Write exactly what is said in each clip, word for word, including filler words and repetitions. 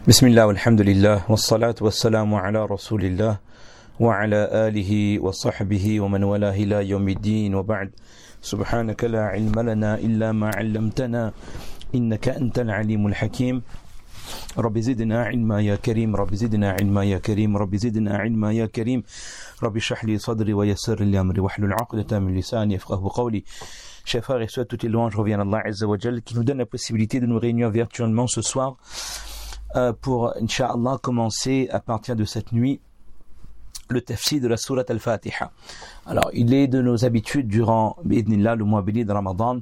بسم الله والحمد لله والصلاة والسلام على رسول الله وعلى آله وصحبه ومن والاه إلى يوم الدين وبعد سبحانك لا علم لنا إلا ما علمتنا إنك أنت العليم الحكيم رب زدنا علما يا كريم رب زدنا علما يا كريم رب زدنا علما يا كريم رب اشرح لي صدري ويسر لي أمري واحلل عقدة من لساني يفقهوا قولي. Chers frères et sœurs, toutes les louanges reviennent à Allah Azza wa Jal qui nous donne la possibilité de nous réunir virtuellement ce soir euh, pour, Inch'Allah, commencer à partir de cette nuit le tafsir de la sourate Al-Fatiha. Alors, il est de nos habitudes durant, bi'idhnillah, le mois béni de Ramadan,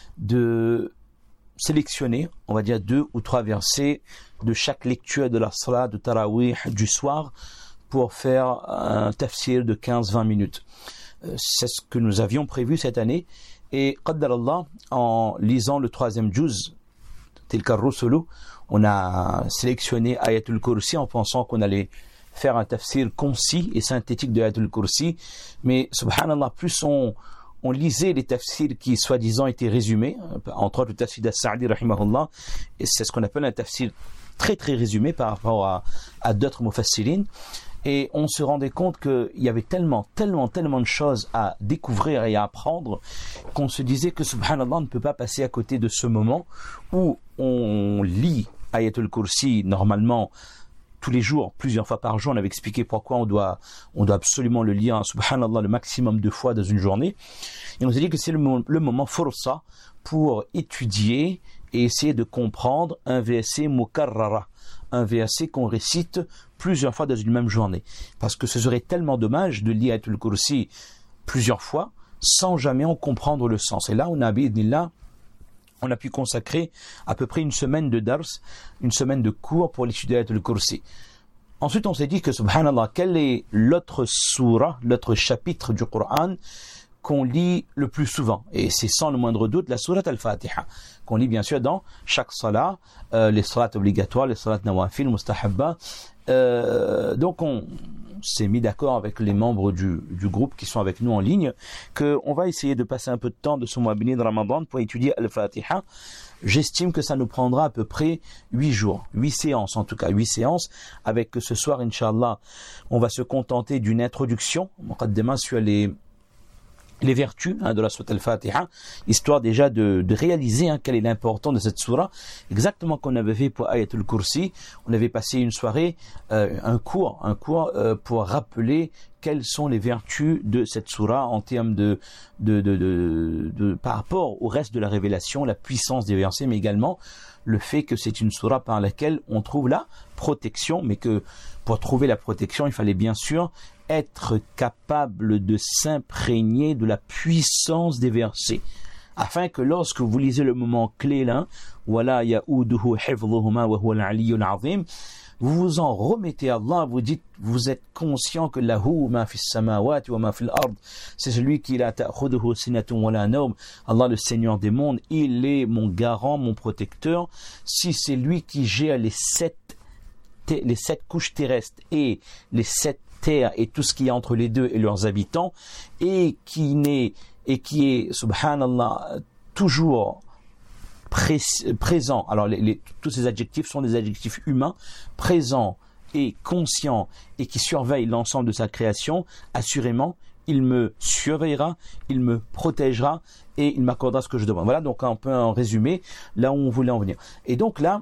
de sélectionner, on va dire, deux ou trois versets de chaque lecture de la salat de Tarawih du soir pour faire un tafsir de quinze à vingt minutes. C'est ce que nous avions prévu cette année. Et Qaddarallah, en lisant le troisième juz, Tilka Rusulu, on a sélectionné Ayatul Kursi en pensant qu'on allait faire un tafsir concis et synthétique de Ayatul Kursi. Mais subhanallah, plus on, on lisait les tafsirs qui soi-disant étaient résumés, entre autres le tafsir d'As-Sa'di rahimahullah, et c'est ce qu'on appelle un tafsir très très résumé par rapport à, à d'autres mufassirines. Et on se rendait compte qu'il y avait tellement, tellement, tellement de choses à découvrir et à apprendre qu'on se disait que, subhanallah, on ne peut pas passer à côté de ce moment où on lit Ayatul Kursi normalement tous les jours, plusieurs fois par jour. On avait expliqué pourquoi on doit, on doit absolument le lire, subhanallah, le maximum de fois dans une journée. Et on s'est dit que c'est le, le moment fursa pour étudier et essayer de comprendre un verset mukarrara, un verset qu'on récite plusieurs fois dans une même journée. Parce que ce serait tellement dommage de lire Ayatul Kursi plusieurs fois sans jamais en comprendre le sens. Et là, on a, bi'idhnillah, on a pu consacrer à peu près une semaine de dars, une semaine de cours pour l'étude d'Ayatul Kursi. Ensuite, on s'est dit que, subhanallah, quel est l'autre surah, l'autre chapitre du Coran qu'on lit le plus souvent, et c'est sans le moindre doute la sourate Al-Fatiha, qu'on lit bien sûr dans chaque salat, euh, les salats obligatoires, les salats nawafil, mustahabba. Euh, donc on s'est mis d'accord avec les membres du, du groupe qui sont avec nous en ligne, qu'on va essayer de passer un peu de temps de ce mois béni de Ramadan pour étudier Al-Fatiha. J'estime que ça nous prendra à peu près huit jours, huit séances en tout cas, huit séances, avec que ce soir, Inch'Allah, on va se contenter d'une introduction, muqaddima sur les les vertus hein, de la sourate Al-Fatiha, histoire déjà de, de réaliser hein, quelle est l'importance de cette sourate, exactement comme on avait fait pour Ayatul Kursi. On avait passé une soirée, euh, un cours, un cours euh, pour rappeler quelles sont les vertus de cette sourate en termes de, de, de, de, de, par rapport au reste de la révélation, la puissance des versets, mais également le fait que c'est une sourate par laquelle on trouve la protection, mais que pour trouver la protection, il fallait bien sûr être capable de s'imprégner de la puissance des versets, afin que lorsque vous lisez le moment clé là, wala ya'uduhu hifdhuhuma wa huwa al-'aliyyul 'azim, vous vous en remettez à Allah, vous dites, vous êtes conscient que lahu ma fis samawati wa ma fil ard, c'est celui qui la ta'khuduhu sinatun wa la nawm, Allah le Seigneur des mondes, il est mon garant, mon protecteur. Si c'est lui qui gère les sept les sept couches terrestres et les sept terres et tout ce qui est entre les deux et leurs habitants, et qui n'est et qui est subhanallah toujours pré- présent. Alors les, les, tous ces adjectifs sont des adjectifs humains, présent et conscient, et qui surveille l'ensemble de sa création. Assurément, il me surveillera, il me protégera et il m'accordera ce que je demande. Voilà donc un peu en résumé là où on voulait en venir. Et donc là,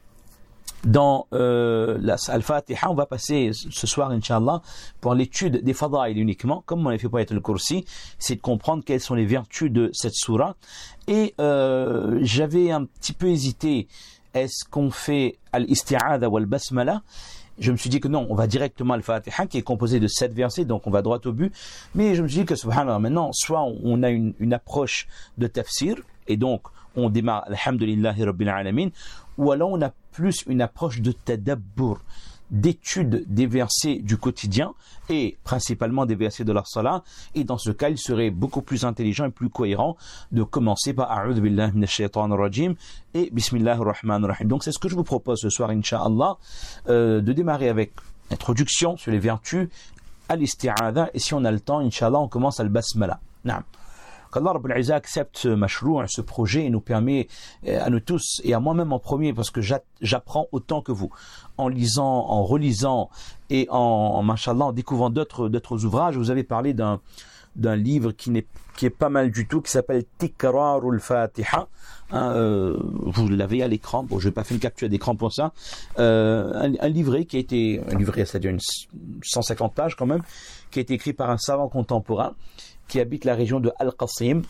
dans euh, la Al-Fatiha, on va passer ce soir, Inch'Allah, pour l'étude des fadaïl uniquement, comme on l'a fait pour Ayatul Kursi, c'est de comprendre quelles sont les vertus de cette sourate. Et euh, j'avais un petit peu hésité, est-ce qu'on fait Al-Isti'adha ou Al-Basmala? Je me suis dit que non, on va directement Al-Fatiha, qui est composé de sept versets, donc on va droit au but. Mais je me suis dit que, subhanallah, maintenant, soit on a une, une approche de tafsir, et donc on démarre Alhamdulillahi Rabbil Alamin, ou alors on a plus une approche de tadabbur, d'étude des versets du quotidien, et principalement des versets de la salat. Et dans ce cas, il serait beaucoup plus intelligent et plus cohérent de commencer par A'udhu billahi minash shaitanir rajim et Bismillahir rahmanir rahim. Donc c'est ce que je vous propose ce soir, Inch'Allah, euh, de démarrer avec introduction sur les vertus, Al-Isti'adha, et si on a le temps, Inch'Allah, on commence Al-Basmala. Naam. qu'Allah Rabbul Izzah accepte ce mashrou', ce projet, et nous permet à nous tous, et à moi-même en premier, parce que j'apprends autant que vous, en lisant, en relisant, et en, en mashallah, en découvrant d'autres, d'autres ouvrages. Vous avez parlé d'un, d'un livre qui n'est, qui est pas mal du tout, qui s'appelle Tikrarul Fatiha. Hein, euh, vous l'avez à l'écran. Bon, je vais pas faire une capture d'écran pour ça. Euh, un, un livret qui a été, un livret, c'est-à-dire une cent cinquante pages quand même, qui a été écrit par un savant contemporain qui habite la région de Al-Qasim,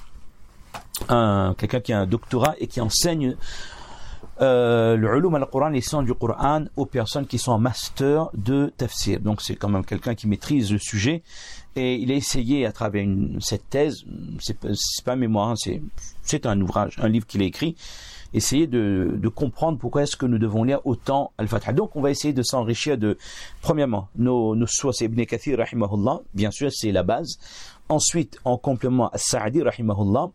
un, quelqu'un qui a un doctorat et qui enseigne Euh, le ulum al-Qur'an, les sciences du Qur'an, aux personnes qui sont en master de tafsir. Donc c'est quand même quelqu'un qui maîtrise le sujet, et il a essayé à travers une, cette thèse, c'est, c'est pas un mémoire, hein, c'est, c'est un ouvrage, un livre qu'il a écrit, essayer de, de comprendre pourquoi est-ce que nous devons lire autant Al-Fatiha. Donc on va essayer de s'enrichir de, premièrement, nos, nos sources, Ibn Kathir rahimahullah, bien sûr c'est la base. Ensuite, en complément, As-Sa'di rahimahullah,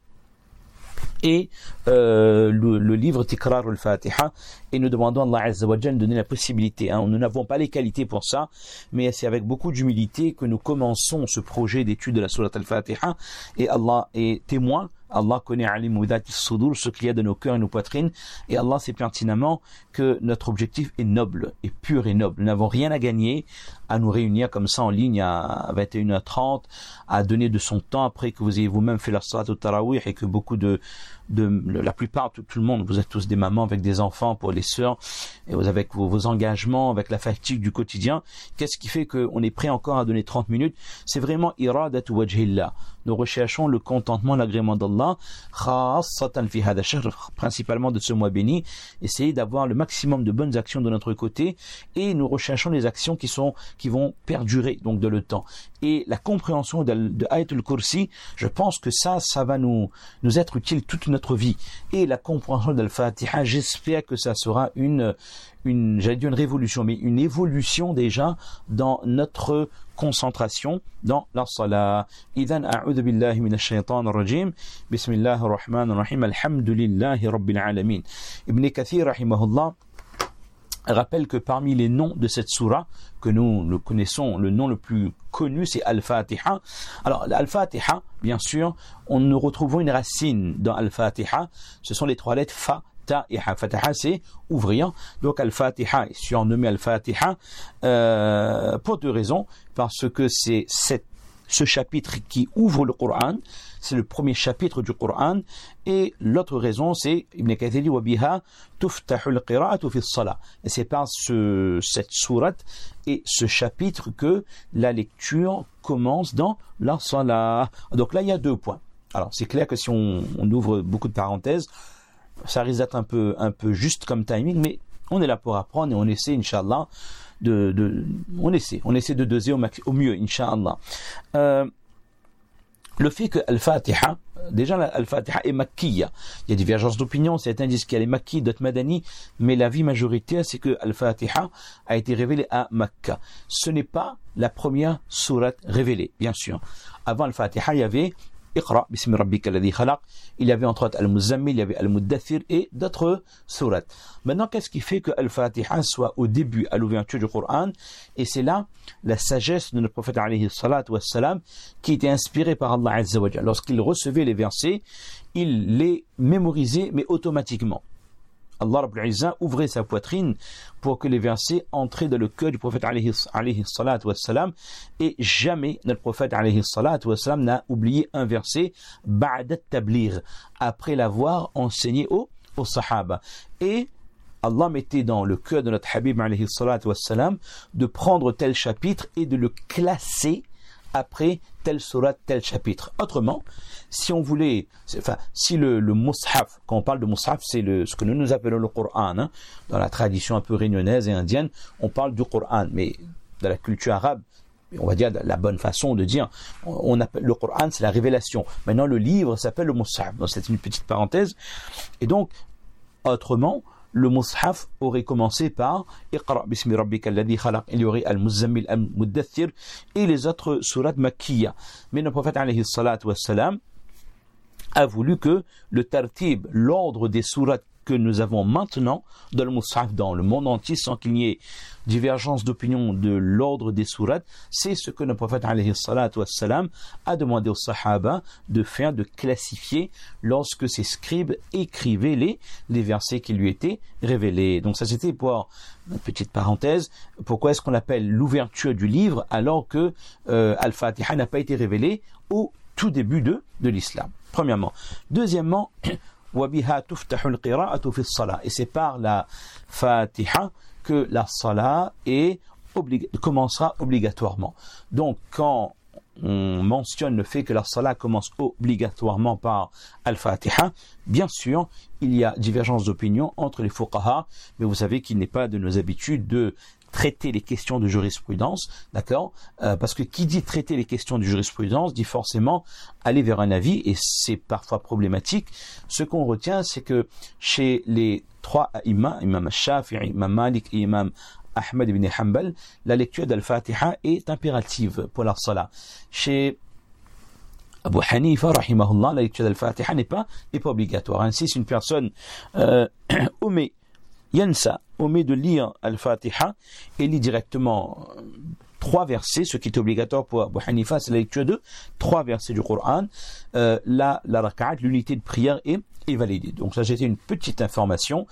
et euh, le, le livre Tikrar al-Fatiha, et nous demandons à Allah Azza wa Jalla de donner la possibilité, hein. Nous n'avons pas les qualités pour ça, mais c'est avec beaucoup d'humilité que nous commençons ce projet d'étude de la Sourate al-Fatiha, et Allah est témoin. Allah connaît alim widati sudur, ce qu'il y a de nos cœurs et nos poitrines, et Allah sait pertinemment que notre objectif est noble, est pur et noble. Nous n'avons rien à gagner à nous réunir comme ça en ligne à vingt et une heures trente, à donner de son temps après que vous ayez vous-même fait la salat au tarawih, et que beaucoup de, de la plupart, tout, tout le monde, vous êtes tous des mamans avec des enfants, pour les sœurs, et vous avec vos, vos engagements, avec la fatigue du quotidien. Qu'est-ce qui fait qu'on est prêt encore à donner trente minutes? C'est vraiment iradatu wajhillah. Nous recherchons le contentement, l'agrément d'Allah, khassatan fi hada shahr, principalement de ce mois béni. Essayez d'avoir le maximum de bonnes actions de notre côté, et nous recherchons les actions qui sont, qui vont perdurer, donc de le temps. Et la compréhension de, de Ayatul Kursi, je pense que ça, ça va nous, nous être utile toute notre vie. Et la compréhension de l'Al-Fatiha, j'espère que ça sera une, une, j'allais dire une révolution, mais une évolution déjà dans notre concentration dans la salat. Idhan a'udhu billahi minash shaitanir rajim. Bismillahir rahmanir rahim. Alhamdulillahi rabbil alamin. Ibn Kathir rahimahullah rappelle que parmi les noms de cette sourate que nous le connaissons, le nom le plus connu, c'est Al-Fatiha. Alors, Al-Fatiha, bien sûr, on nous retrouvons une racine dans Al-Fatiha. Ce sont les trois lettres Fa, Ta et Ha. Fatiha, c'est ouvrir. Donc, Al-Fatiha est surnommé Al-Fatiha euh, pour deux raisons. Parce que c'est cette, ce chapitre qui ouvre le Coran. C'est le premier chapitre du Coran. Et l'autre raison, c'est Ibn Kathir dit wa biha tuftahul qira'atu fi as-salah. Et c'est par ce, cette sourate et ce chapitre que la lecture commence dans la salah. Donc là, il y a deux points. Alors, c'est clair que si on, on ouvre beaucoup de parenthèses, ça risque d'être un peu, un peu juste comme timing, mais on est là pour apprendre et on essaie, Inch'Allah, de, de, on essaie, on essaie de doser au, max, au mieux, Inch'Allah. Euh, le fait que Al-Fatiha, déjà Al-Fatiha est makkiya. Il y a divergence d'opinion, certains disent qu'elle est makki, d'autres madani, mais l'avis majoritaire c'est que Al-Fatiha a été révélée à Makka. Ce n'est pas la première sourate révélée, bien sûr. Avant Al-Fatiha, il y avait Iqra, bismi rabbika alladhi khalaq. Il y avait entre autres Al-Muzammil, il y avait Al-Muddathir et d'autres sourates. Maintenant, qu'est-ce qui fait que Al-Fatiha soit au début, à l'ouverture du Coran? Et c'est là la sagesse de notre prophète alayhi salatu wassalam, qui était inspiré par Allah Azza wa Jalla. Lorsqu'il recevait les versets, il les mémorisait, mais automatiquement. Allah Rabbul Izzah ouvrait sa poitrine pour que les versets entraient dans le cœur du prophète alayhi, alayhi salatu wassalam, et jamais notre prophète alayhi salatu wassalam n'a oublié un verset ba'da tabligh, après l'avoir enseigné aux, aux sahaba. Et Allah mettait dans le cœur de notre Habib alayhi salatu wassalam de prendre tel chapitre et de le classer après telle sourate, tel chapitre. Autrement, si on voulait, enfin, si le, le mushaf, quand on parle de mushaf, c'est le, ce que nous nous appelons le Coran, hein, dans la tradition un peu réunionnaise et indienne, on parle du Coran, mais dans la culture arabe, on va dire la bonne façon de dire, on appelle le Coran, c'est la révélation. Maintenant, le livre s'appelle le mushaf. Donc, c'est une petite parenthèse. Et donc, autrement, le mushaf aurait commencé par Iqra bismi rabbika alladhi khalaq. Il y aurait Al-Muzammil, Al-Muddathir et les autres sourates makkiya. Mais le prophète alayhi salatu wassalam a voulu que le tartib, l'ordre des sourates que nous avons maintenant dans le Mus'haf, dans le monde entier, sans qu'il n'y ait divergence d'opinion de l'ordre des sourates, c'est ce que le prophète alayhi salatu wassalam a demandé aux sahaba de faire, de classifier lorsque ses scribes écrivaient les, les versets qui lui étaient révélés. Donc ça c'était pour une petite parenthèse, pourquoi est-ce qu'on appelle l'ouverture du livre alors que euh, Al-Fatiha n'a pas été révélé au tout début de, de l'islam. Premièrement. Deuxièmement, وَبِهَا تُفْتَحُ الْقِرَاءَةُ فِي الصَّلَاةِ, et c'est par la Fatiha que la salat est oblig- commencera obligatoirement. Donc, quand on mentionne le fait que la salat commence obligatoirement par Al-Fatiha, bien sûr, il y a divergence d'opinion entre les fuqaha, mais vous savez qu'il n'est pas de nos habitudes de traiter les questions de jurisprudence, d'accord, euh, parce que qui dit traiter les questions de jurisprudence dit forcément aller vers un avis, et c'est parfois problématique. Ce qu'on retient, c'est que chez les trois imams, imam Shafi'i, imam Malik et imam Ahmad ibn Hanbal, la lecture d'Al-Fatiha est impérative pour la salat. Chez Abu Hanifa, rahimahullah, la lecture d'Al-Fatiha n'est pas, n'est pas obligatoire. Ainsi, si une personne euh, omet Yansa, omet de lire Al-Fatiha et lit directement trois versets, ce qui est obligatoire pour Abu Hanifa, c'est la lecture de trois versets du Coran. Euh, là, la raka'at, l'unité de prière est, est validée. Donc ça, c'était une petite information.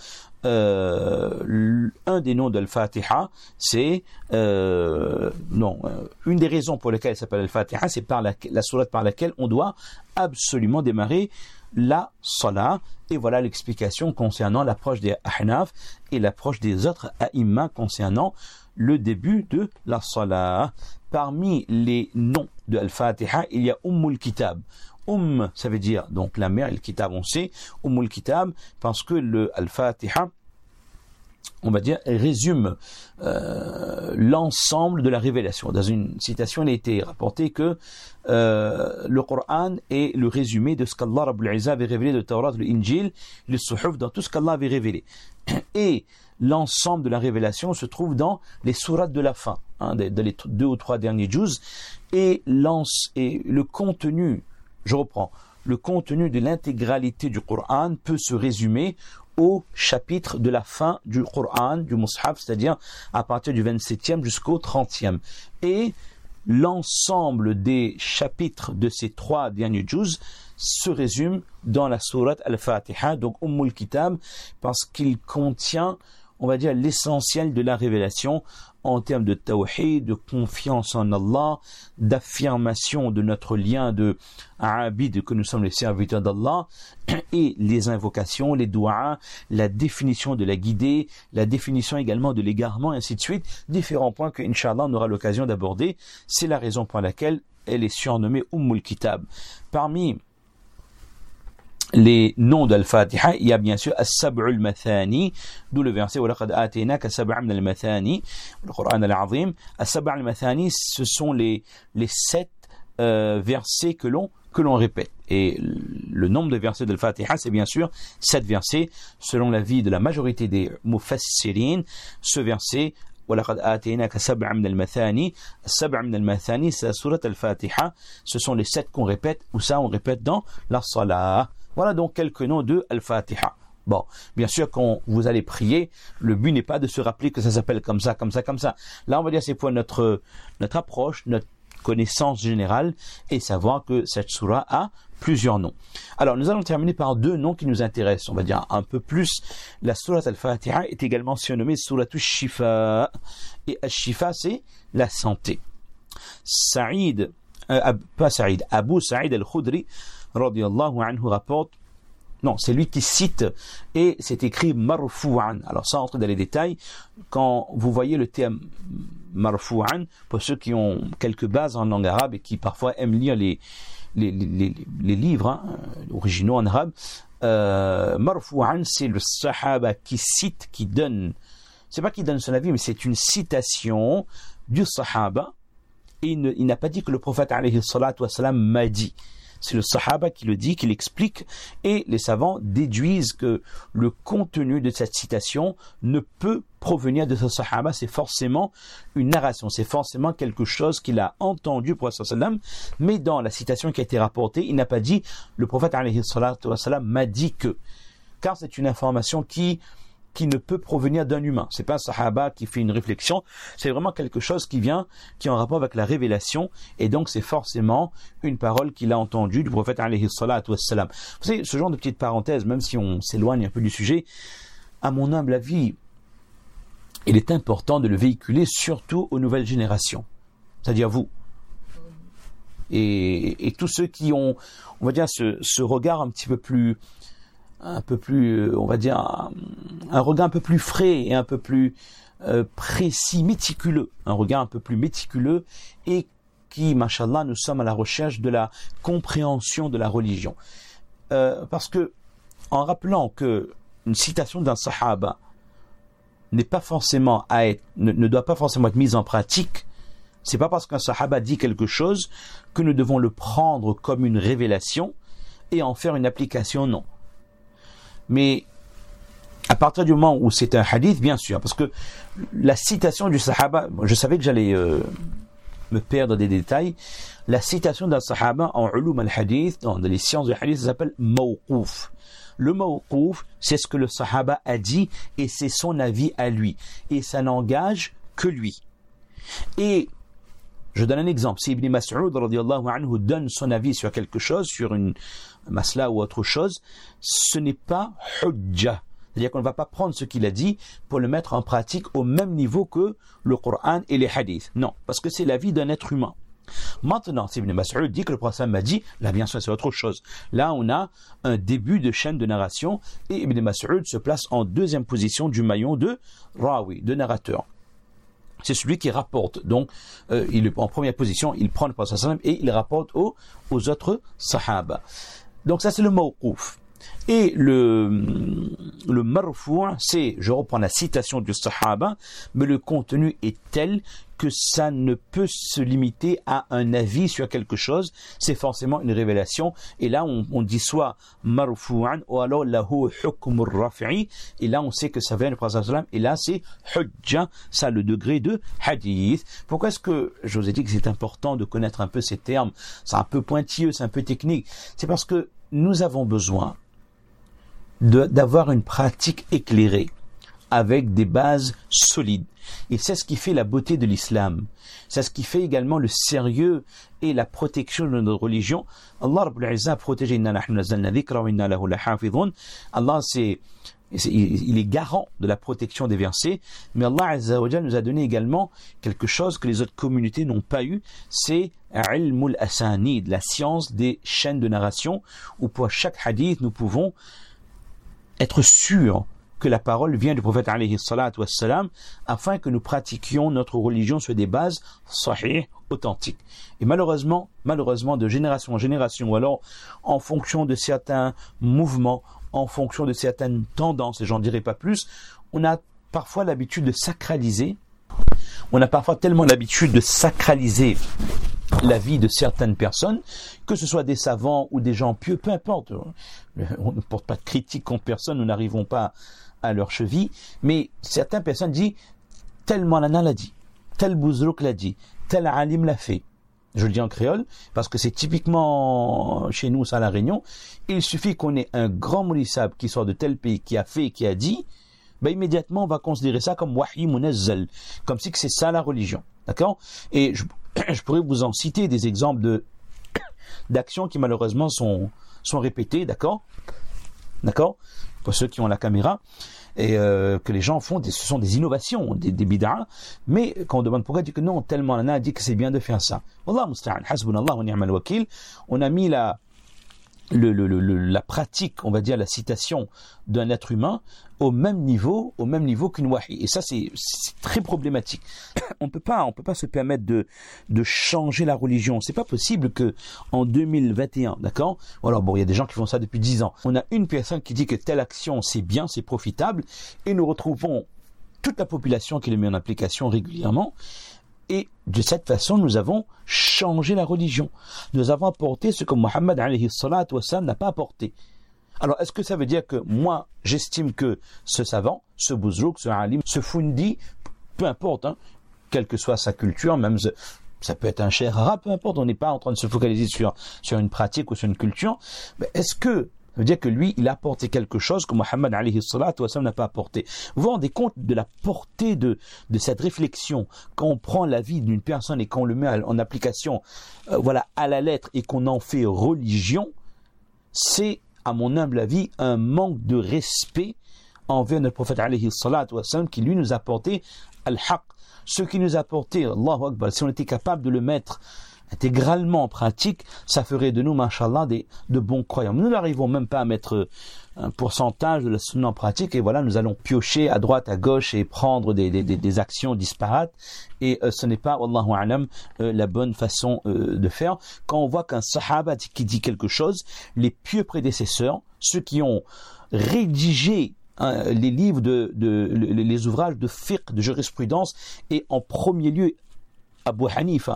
Euh, un des noms d'Al-Fatiha, c'est euh, non, euh, une des raisons pour lesquelles elle s'appelle Al-Fatiha, c'est par la, la sourate par laquelle on doit absolument démarrer la salat. Et voilà l'explication concernant l'approche des Ahnaf et l'approche des autres a'imma concernant le début de la salat. Parmi les noms de Al-Fatiha, il y a Ummul Kitab. Umm, ça veut dire donc la mère, et le Kitab, on sait, Ummul Kitab, parce que le Al-Fatiha, on va dire, résume euh, l'ensemble de la révélation. Dans une citation, il a été rapporté que euh, le Coran est le résumé de ce qu'Allah Rabbul Izza avait révélé de Taurat, le Injil, le Suhuf, dans tout ce qu'Allah avait révélé. Et l'ensemble de la révélation se trouve dans les sourates de la fin, hein, dans les deux ou trois derniers juz, et, et le contenu, je reprends, le contenu de l'intégralité du Coran peut se résumer au chapitre de la fin du Coran, du Mus'haf, c'est-à-dire à partir du vingt-septième jusqu'au trentième. Et l'ensemble des chapitres de ces trois derniers juz se résume dans la sourate Al-Fatiha, donc Ummul Kitab, parce qu'il contient, on va dire, l'essentiel de la révélation en termes de tawhid, de confiance en Allah, d'affirmation de notre lien de abid, que nous sommes les serviteurs d'Allah, et les invocations, les du'a, la définition de la guidée, la définition également de l'égarement, et ainsi de suite. Différents points que, Inch'Allah, on aura l'occasion d'aborder. C'est la raison pour laquelle elle est surnommée Ummul Kitab. Parmi les noms d'Al-Fatiha, il y a bien sûr As-Sab'ul Mathani, d'où le verset وَلَقَدْ آتَيْنَاكَ سَبْعًا مِنَ الْمَثَانِي, le Coran al-Azim. As-Sab'ul Mathani, ce sont les, les sept euh, versets que l'on, que l'on répète. Et le nombre de versets d'Al-Fatiha, c'est bien sûr sept versets. Selon l'avis de la majorité des mufassirin, ce verset وَلَقَدْ آتَيْنَاكَ سَبْعًا مِنَ الْمَثَانِي, سَبْعًا مِنَ الْمَثَانِي, c'est la sourate Al-Fatiha. Ce sont les sept qu'on répète, ou ça on répète dans la salat. Voilà donc quelques noms de Al-Fatiha. Bon, bien sûr, quand vous allez prier, le but n'est pas de se rappeler que ça s'appelle comme ça, comme ça, comme ça. Là, on va dire c'est pour notre, notre approche, notre connaissance générale, et savoir que cette sourate a plusieurs noms. Alors, nous allons terminer par deux noms qui nous intéressent, on va dire un peu plus. La sourate Al-Fatiha est également surnommée sourate Al-Shifa. Et Al-Shifa, c'est la santé. Saïd, euh, pas Saïd, Abu Saïd Al-Khudri, radiyallahu anhu, rapporte, non, c'est lui qui cite, et c'est écrit marfou'an. Alors sans entrer dans les détails, quand vous voyez le terme marfou'an, pour ceux qui ont quelques bases en langue arabe et qui parfois aiment lire les, les, les, les, les livres hein, originaux en arabe, euh, marfou'an, c'est le sahaba qui cite, qui donne, c'est pas qui donne son avis, mais c'est une citation du sahaba, et il, ne, il n'a pas dit que le prophète alayhi salatu wassalam m'a dit. C'est le sahaba qui le dit, qui l'explique, et les savants déduisent que le contenu de cette citation ne peut provenir de ce sahaba, c'est forcément une narration, c'est forcément quelque chose qu'il a entendu pour le sallam, mais dans la citation qui a été rapportée, il n'a pas dit, le prophète alayhi salatu wassalam m'a dit que. car c'est une information qui qui ne peut provenir d'un humain. C'est pas un sahaba qui fait une réflexion, c'est vraiment quelque chose qui vient, qui est en rapport avec la révélation, et donc c'est forcément une parole qu'il a entendue du prophète alayhi salatu wassalam. Vous savez, ce genre de petite parenthèse, même si on s'éloigne un peu du sujet, à mon humble avis, il est important de le véhiculer surtout aux nouvelles générations, c'est-à-dire vous. Et, et tous ceux qui ont, on va dire, ce, ce regard un petit peu plus un peu plus, on va dire, un, un regard un peu plus frais et un peu plus euh, précis, méticuleux, un regard un peu plus méticuleux et qui, mashallah, nous sommes à la recherche de la compréhension de la religion. Euh, parce que, en rappelant que une citation d'un sahaba n'est pas forcément à être, ne, ne doit pas forcément être mise en pratique, c'est pas parce qu'un sahaba dit quelque chose que nous devons le prendre comme une révélation et en faire une application, non. Mais à partir du moment où c'est un hadith, bien sûr, parce que la citation du sahaba, je savais que j'allais euh, me perdre des détails, la citation d'un sahaba en ulum al-hadith, dans les sciences du hadith, ça s'appelle mawqouf. Le mawqouf, c'est ce que le sahaba a dit et c'est son avis à lui. Et ça n'engage que lui. Et je donne un exemple. Si Ibn Mas'ud radiyallahu anhu donne son avis sur quelque chose, sur une masla ou autre chose, ce n'est pas hujja. C'est-à-dire qu'on ne va pas prendre ce qu'il a dit pour le mettre en pratique au même niveau que le Coran et les hadiths. Non, parce que c'est l'avis d'un être humain. Maintenant, si Ibn Mas'ud dit que le prophète m'a dit, là bien sûr c'est autre chose. Là on a un début de chaîne de narration et Ibn Mas'ud se place en deuxième position du maillon de rawi, de narrateur. C'est celui qui rapporte. Donc, euh, il est en première position, il prend le prophète sallam et il rapporte aux, aux autres sahaba. Donc ça c'est le mawqouf. Et le, le marfou', c'est, je reprends la citation du sahaba, mais le contenu est tel que ça ne peut se limiter à un avis sur quelque chose, c'est forcément une révélation. Et là, on, on dit soit marfou'an ou alors lahu hukm rafi'i, et là, on sait que ça vient du prophète sallam, et là, c'est hujja, ça le degré de hadith. Pourquoi est-ce que je vous ai dit que c'est important de connaître un peu ces termes? C'est un peu pointilleux, c'est un peu technique. C'est parce que nous avons besoin De, d'avoir une pratique éclairée avec des bases solides. Et c'est ce qui fait la beauté de l'islam. C'est ce qui fait également le sérieux et la protection de notre religion. Allah Rabbul Izzah a protégé inna nahnu nazzalna dhikra wa inna lahu lahafidhun. Allah c'est, c'est il est garant de la protection des versets, mais Allah Azza wa Jalla nous a donné également quelque chose que les autres communautés n'ont pas eu, c'est ilmul asanid, la science des chaînes de narration, où pour chaque hadith nous pouvons être sûr que la parole vient du prophète alayhi salatu wassalam, afin que nous pratiquions notre religion sur des bases sahih, authentiques. Et malheureusement, malheureusement, de génération en génération, ou alors en fonction de certains mouvements, en fonction de certaines tendances, et j'en dirai pas plus, on a parfois l'habitude de sacraliser, on a parfois tellement l'habitude de sacraliser la vie de certaines personnes, que ce soit des savants ou des gens pieux, peu importe. On ne porte pas de critique contre personne, nous n'arrivons pas à leur cheville, mais certaines personnes disent, tel Maulana l'a dit, tel Bouzrouk l'a dit, tel Alim l'a fait. Je le dis en créole, parce que c'est typiquement chez nous, ça à La Réunion, il suffit qu'on ait un grand moulissab qui sort de tel pays, qui a fait et qui a dit, ben immédiatement on va considérer ça comme wahi munazzal, comme si que c'est ça la religion. D'accord? Et je, je pourrais vous en citer des exemples de d'actions qui malheureusement sont sont répétées, d'accord? D'accord? Pour ceux qui ont la caméra, et euh, que les gens font, des, ce sont des innovations, des, des bid'ah, mais quand on demande pourquoi, on dit que non, tellement on a dit que c'est bien de faire ça. Wallah musta'an, hasbunallah wa ni'mal wakil. On a mis la Le, le, le, la pratique, on va dire la citation d'un être humain au même niveau, au même niveau qu'une wahi. Et ça, c'est, c'est très problématique. On peut pas, on peut pas se permettre de de changer la religion. C'est pas possible que en deux mille vingt et un, d'accord. Alors bon, il y a des gens qui font ça depuis dix ans. On a une personne qui dit que telle action c'est bien, c'est profitable, et nous retrouvons toute la population qui le met en application régulièrement. Et de cette façon, nous avons changé la religion. Nous avons apporté ce que Muhammad alayhi salatu wassalam n'a pas apporté. Alors, est-ce que ça veut dire que moi, j'estime que ce savant, ce bouzrouk, ce alim, ce fundi, peu importe, hein, quelle que soit sa culture, même ça peut être un cheikh arabe, peu importe, on n'est pas en train de se focaliser sur, sur une pratique ou sur une culture, mais est-ce que Ça veut dire que lui, il a apporté quelque chose que Mohammed alayhi salatu wa sallam n'a pas apporté. Vous vous rendez compte de la portée de, de cette réflexion quand on prend la vie d'une personne et qu'on le met en application, euh, voilà, à la lettre et qu'on en fait religion, c'est, à mon humble avis, un manque de respect envers notre prophète alayhi salatu wa sallam qui lui nous a apporté al-haq. Ce qui nous a apporté, Allahu Akbar, si on était capable de le mettre intégralement en pratique, ça ferait de nous, mashallah, des, de bons croyants. Nous n'arrivons même pas à mettre un pourcentage de la sunna en pratique, et voilà, nous allons piocher à droite, à gauche, et prendre des, des, des actions disparates, et euh, ce n'est pas, wallahu a'lam, euh, la bonne façon euh, de faire. Quand on voit qu'un sahaba qui dit quelque chose, les pieux prédécesseurs, ceux qui ont rédigé hein, les livres, de, de, de, les ouvrages de fiqh, de jurisprudence, et en premier lieu, Abu Hanifa,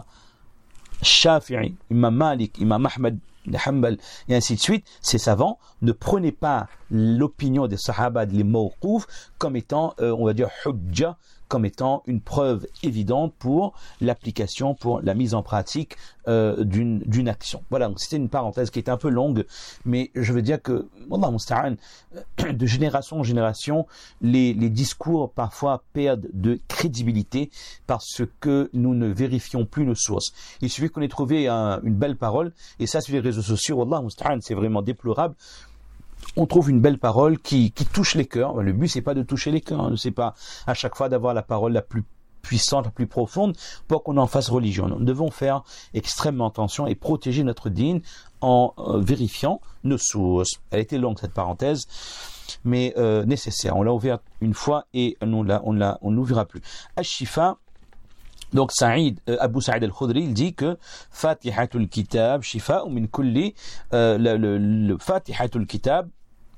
Shafi'i, Imam Malik, Imam Ahmad, Hanbal, et ainsi de suite, ces savants ne prenaient pas l'opinion des sahaba, les mawqouf, comme étant, euh, on va dire, hujja, comme étant une preuve évidente pour l'application, pour la mise en pratique euh, d'une, d'une action. Voilà, donc c'était une parenthèse qui était un peu longue, mais je veux dire que, wallah musta'an, de génération en génération, les, les discours parfois perdent de crédibilité parce que nous ne vérifions plus nos sources. Il suffit qu'on ait trouvé un, une belle parole, et ça sur les réseaux sociaux, wallah musta'an, c'est vraiment déplorable. On trouve une belle parole qui, qui touche les cœurs. Le but, c'est pas de toucher les cœurs, hein. C'est pas à chaque fois d'avoir la parole la plus puissante, la plus profonde, pour qu'on en fasse religion. Nous devons faire extrêmement attention et protéger notre dîn en euh, vérifiant nos sources. Elle était longue cette parenthèse, mais euh, nécessaire. On l'a ouverte une fois et on l'a, on l'a, on l'ouvrira plus. Ash-Shifa. Donc Saïd, euh, Abu Saïd al-Khudri, il dit que Fatihatul Kitab, Shifa ou min kulli, euh, le, le, le Fatihatul Kitab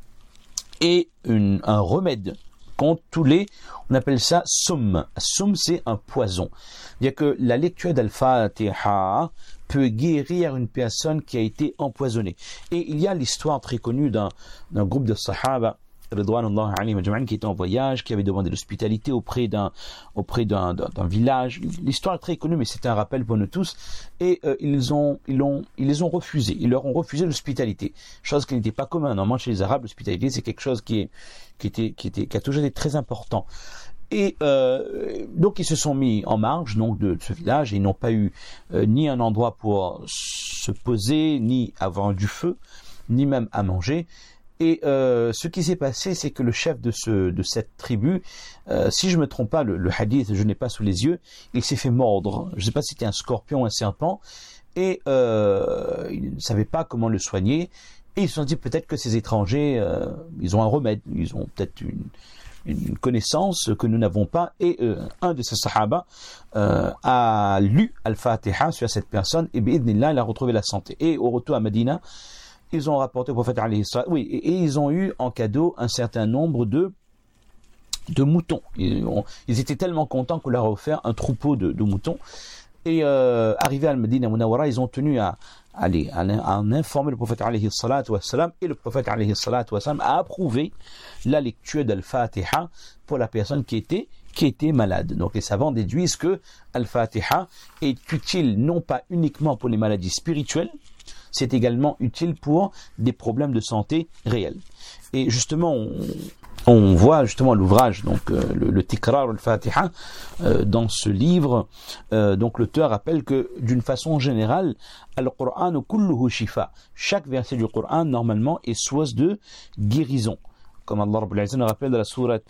est une, un remède contre tous les, on appelle ça soum. Soum, c'est un poison. C'est-à-dire que la lecture d'Al-Fatiha peut guérir une personne qui a été empoisonnée. Et il y a l'histoire très connue d'un, d'un groupe de Sahaba, Ridwanullah alayhim ajma'in, qui était en voyage, qui avait demandé l'hospitalité auprès d'un auprès d'un, d'un, d'un village. L'histoire est très connue, mais c'est un rappel pour nous tous. Et euh, ils ont ils ont ils les ont refusés. Ils leur ont refusé l'hospitalité, chose qui n'était pas commune. Normalement chez les Arabes, l'hospitalité c'est quelque chose qui est qui était qui était qui a toujours été très important. Et euh, donc ils se sont mis en marge donc de, de ce village et ils n'ont pas eu euh, ni un endroit pour se poser, ni avoir du feu, ni même à manger. Et euh, ce qui s'est passé, c'est que le chef de ce de cette tribu, euh, si je me trompe pas, le, le hadith, je n'ai pas sous les yeux, il s'est fait mordre. Je ne sais pas si c'était un scorpion ou un serpent, et euh, il ne savait pas comment le soigner. Et ils se sont dit peut-être que ces étrangers, euh, ils ont un remède, ils ont peut-être une, une connaissance que nous n'avons pas. Et euh, un de ces sahaba euh, a lu Al-Fatiha sur cette personne, et bi'idhnillah, il a retrouvé la santé. Et au retour à Médina, ils ont rapporté au prophète alayhi salatu, oui, et, et ils ont eu en cadeau un certain nombre de de moutons. Ils, ont, ils étaient tellement contents qu'on leur a offert un troupeau de, de moutons. Et euh, arrivés à Al-Medina Munawwara, ils ont tenu à, à, aller, à, à en informer le prophète alayhi salatu wassalam, et le prophète alayhi salatu wassalam a approuvé la lecture d'Al-Fatiha pour la personne qui était qui était malade. Donc les savants déduisent que Al-Fatiha est utile non pas uniquement pour les maladies spirituelles, c'est également utile pour des problèmes de santé réels. Et justement, on, on voit justement l'ouvrage, donc euh, le, le Tikrar al-Fatiha, euh, dans ce livre, euh, donc l'auteur rappelle que d'une façon générale, Al-Qur'an kulluhu shifa. Chaque verset du Coran, normalement, est source de guérison. Comme Allah Rabbul Izzah nous rappelle dans la sourate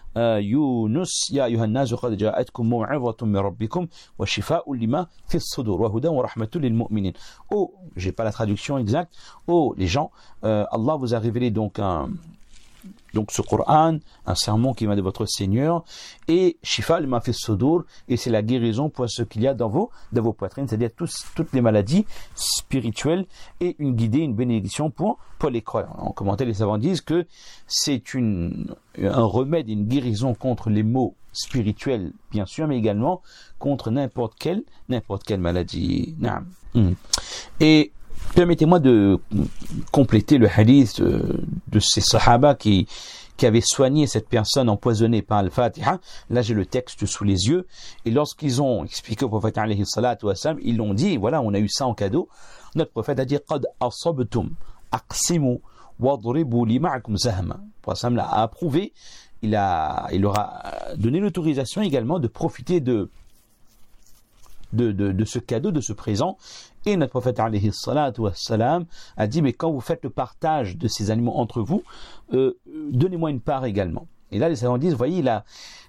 Yunus, Ya ayyuhan nasu qad ja'atkum maw'izatun min rabbikum wa shifaa'un lima fi as-sudur wa hudan wa rahmatun lil mu'minin. Oh, j'ai pas la traduction exacte. Oh, les gens, euh, Allah vous a révélé donc un donc ce Coran, un sermon qui vient de votre Seigneur, et shifa lima fi as-sudur, et c'est la guérison pour ce qu'il y a dans vos dans vos poitrines, c'est-à-dire tous, toutes les maladies spirituelles, et une guidée, une bénédiction pour pour les croyants. En commentaire, les savants disent que c'est une un remède, une guérison contre les maux spirituels, bien sûr, mais également contre n'importe quelle n'importe quelle maladie. Mmh. Et permettez-moi de compléter le hadith de, de ces sahaba qui, qui avaient soigné cette personne empoisonnée par Al-Fatiha. Là, j'ai le texte sous les yeux. Et lorsqu'ils ont expliqué au prophète alayhi salatu wassalam, ils l'ont dit, voilà, on a eu ça en cadeau. Notre prophète a dit, Qad asabtum aqsimu وَاضْرِبُوا لِي مَعَكُمْ سَهْمًا. Le prophète l'a approuvé, il, a, il leur a donné l'autorisation également de profiter de, de, de, de ce cadeau, de ce présent. Et notre prophète alayhi salatu wassalam a dit, mais quand vous faites le partage de ces animaux entre vous, euh, donnez-moi une part également. Et là les savants disent, voyez la,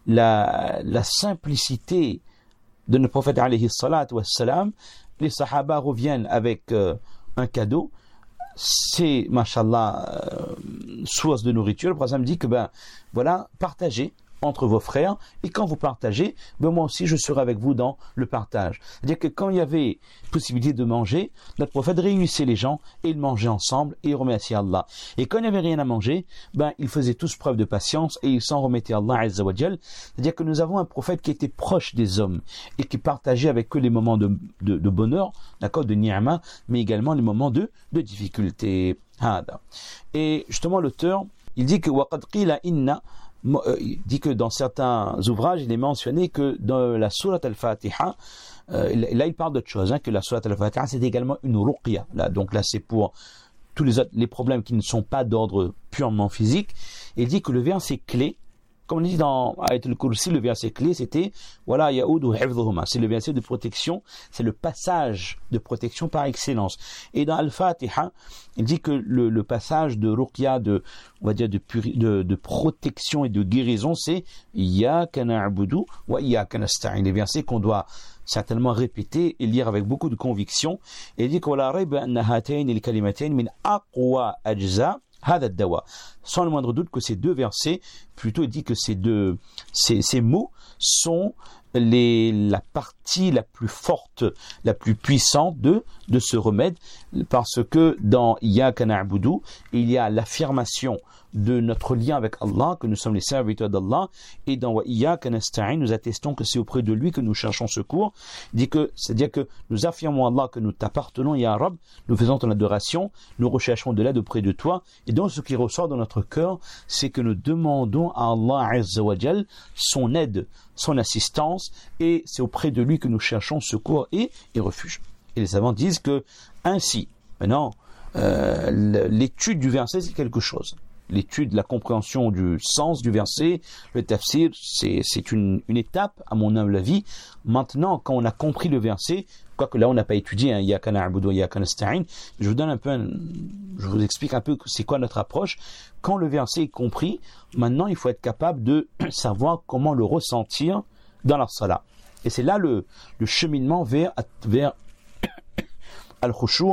la, la simplicité de notre prophète alayhi salatu wassalam. Les sahaba reviennent avec euh, un cadeau, c'est, mashallah, euh, source de nourriture. Le prophète me dit que, ben, voilà, partagez entre vos frères, et quand vous partagez, ben moi aussi je serai avec vous dans le partage. C'est-à-dire que quand il y avait possibilité de manger, notre prophète réunissait les gens, et ils mangeaient ensemble, et ils remerciaient Allah. Et quand il n'y avait rien à manger, ben ils faisaient tous preuve de patience, et ils s'en remettaient à Allah Azza wa Jal. C'est-à-dire que nous avons un prophète qui était proche des hommes, et qui partageait avec eux les moments de, de, de bonheur, d'accord, de ni'ma, mais également les moments de, de difficulté. Et justement l'auteur, il dit que وَقَدْ قِيلَ إِنَّ il dit que dans certains ouvrages, il est mentionné que dans la sourate Al-Fatiha, euh, là il parle d'autre chose, hein, que la sourate Al-Fatiha c'est également une ruqya. Là, donc là c'est pour tous les autres, les problèmes qui ne sont pas d'ordre purement physique. Et il dit que le verset clé, comme on dit dans Ayat al-Kursi, le verset clé c'était voilà ya'udu hifdhuhuma, c'est le verset de protection, c'est le passage de protection par excellence. Et dans Al-Fatiha, il dit que le, le passage de ruqya, de on va dire de, puri, de de protection et de guérison, c'est iyyaka na'budu wa iyyaka nasta'in, les versets qu'on doit certainement répéter et lire avec beaucoup de conviction. Et il dit que wala rayba anna hatayn al-kalimatayn min aqwa ajza hada ad-dawa, sans le moindre doute que ces deux versets, plutôt il dit que ces deux ces, ces mots sont les, la partie la plus forte, la plus puissante de, de ce remède, parce que dans Iyyaka na'budu, il y a l'affirmation de notre lien avec Allah, que nous sommes les serviteurs d'Allah, et dans Wa Iyyaka nasta'in, nous attestons que c'est auprès de lui que nous cherchons secours. Il dit que, c'est-à-dire que nous affirmons à Allah que nous t'appartenons, Ya Rab, nous faisons ton adoration, nous recherchons de l'aide auprès de toi, et donc ce qui ressort dans notre cœur, c'est que nous demandons à Allah Azza wa Jal son aide, son assistance, et c'est auprès de lui que nous cherchons secours et, et refuge. Et les savants disent que ainsi, maintenant, euh, l'étude du verset c'est quelque chose. L'étude, la compréhension du sens du verset, le tafsir, c'est, c'est une, une étape, à mon humble avis. Maintenant, quand on a compris le verset, quoique là on n'a pas étudié, hein, Iyyaka na'budu wa iyyaka nasta'in, je vous donne un peu, un, je vous explique un peu c'est quoi notre approche. Quand le verset est compris, maintenant il faut être capable de savoir comment le ressentir dans la salat. Et c'est là le, le cheminement vers, vers al-khushu',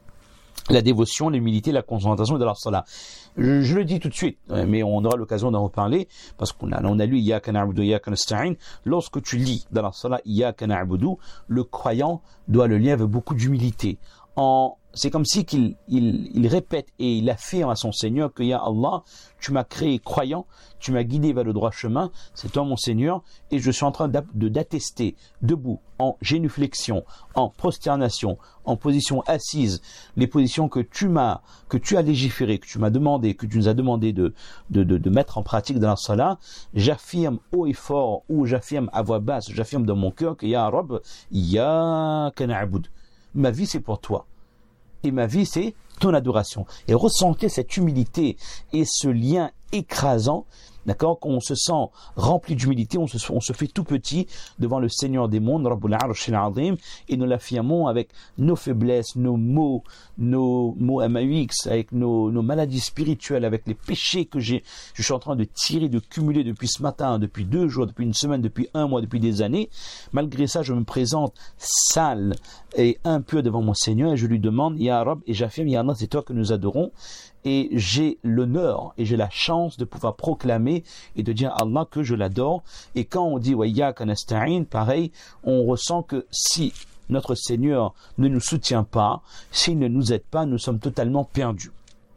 la dévotion, l'humilité, la concentration de la salat. Je, je le dis tout de suite, mais on aura l'occasion d'en reparler, parce qu'on a, on a lu Iyyaka na'budu wa iyyaka nasta'in. Lorsque tu lis dans la salat Iyyaka na'budu, le croyant doit le lire avec beaucoup d'humilité. En, c'est comme si qu'il il, il répète et il affirme à son Seigneur que Ya Allah, tu m'as créé croyant, tu m'as guidé vers le droit chemin, c'est toi mon Seigneur, et je suis en train de, d'attester debout, en génuflexion, en prosternation, en position assise, les positions que tu m'as, que tu as légiférées, que tu m'as demandé, que tu nous as demandé de, de, de, de mettre en pratique dans la salat. J'affirme haut et fort, ou j'affirme à voix basse, j'affirme dans mon cœur que Ya Rabb, Iyyaka na'bud. Ma vie c'est pour toi. Et ma vie, c'est ton adoration. Et ressentez cette humilité et ce lien écrasant, d'accord, qu'on se sent rempli d'humilité, on se, on se fait tout petit devant le Seigneur des mondes, Rabbul Arshil Azim, et nous l'affirmons avec nos faiblesses, nos maux, nos mots M A U X, avec nos, nos maladies spirituelles, avec les péchés que j'ai, je suis en train de tirer, de cumuler depuis ce matin, depuis deux jours, depuis une semaine, depuis un mois, depuis des années. Malgré ça, je me présente sale et impur devant mon Seigneur et je lui demande, Ya Rab, et j'affirme, Ya Allah, c'est toi que nous adorons. Et j'ai l'honneur et j'ai la chance de pouvoir proclamer et de dire à Allah que je l'adore. Et quand on dit wa iyyaka nasta'in, pareil, on ressent que si notre Seigneur ne nous soutient pas, s'il ne nous aide pas, nous sommes totalement perdus.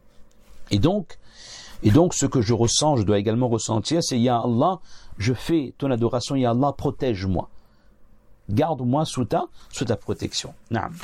Et donc, et donc ce que je ressens, je dois également ressentir, c'est Ya Allah, je fais ton adoration, Ya Allah, protège-moi. Garde-moi sous ta, sous ta protection. Naam.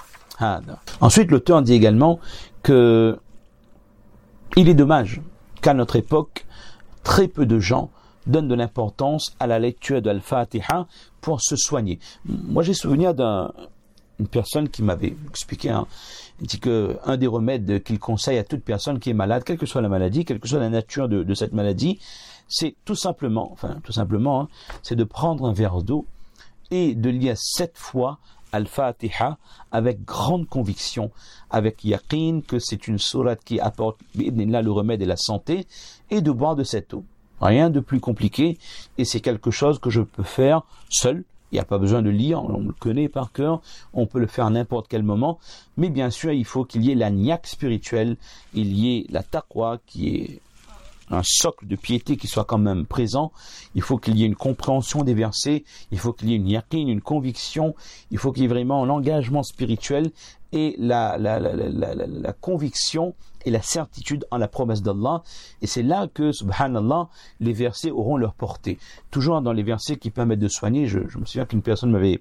Ensuite, l'auteur dit également que il est dommage qu'à notre époque, très peu de gens donnent de l'importance à la lecture de Al-Fatiha pour se soigner. Moi, j'ai souvenir d'un, une personne qui m'avait expliqué, hein, il dit que un des remèdes qu'il conseille à toute personne qui est malade, quelle que soit la maladie, quelle que soit la nature de, de cette maladie, c'est tout simplement, enfin tout simplement, hein, c'est de prendre un verre d'eau et de lire sept fois Al-Fatiha avec grande conviction, avec yaqin que c'est une sourate qui apporte bi'idhnillah le remède et la santé, et de boire de cette eau. Rien de plus compliqué, et c'est quelque chose que je peux faire seul. Il n'y a pas besoin de lire, on le connaît par cœur, on peut le faire à n'importe quel moment, mais bien sûr il faut qu'il y ait la niaque spirituelle, il y ait la taqwa qui est un socle de piété qui soit quand même présent, il faut qu'il y ait une compréhension des versets, il faut qu'il y ait une yaqin, une conviction, il faut qu'il y ait vraiment l'engagement spirituel et la, la, la, la, la, la conviction et la certitude en la promesse d'Allah, et c'est là que, subhanallah, les versets auront leur portée. Toujours dans les versets qui permettent de soigner, je, je me souviens qu'une personne m'avait,